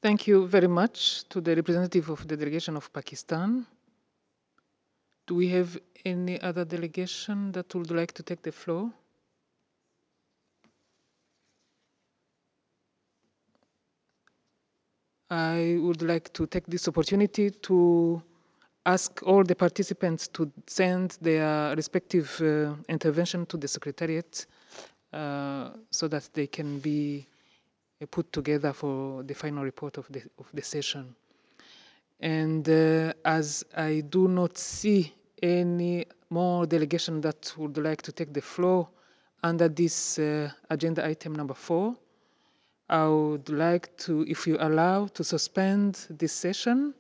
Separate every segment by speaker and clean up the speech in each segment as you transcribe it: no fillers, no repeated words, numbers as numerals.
Speaker 1: Thank you very much to the representative of the delegation of Pakistan. Do we have any other delegation that would like to take the floor? I would like to take this opportunity to ask all the participants to send their respective intervention to the Secretariat so that they can be put together for the final report of the session. And as I do not see any more delegation that would like to take the floor under this agenda item number 4, I would like to, if you allow, to suspend this session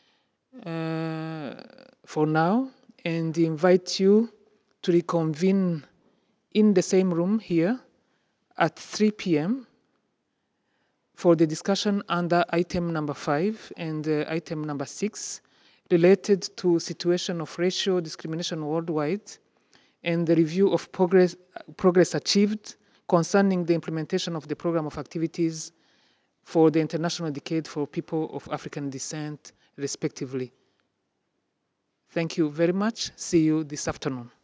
Speaker 1: for now and invite you to reconvene in the same room here at 3 p.m. for the discussion under item number 5 and item number 6 related to situation of racial discrimination worldwide and the review of progress achieved concerning the implementation of the program of activities for the International Decade for People of African Descent, respectively. Thank you very much. See you this afternoon.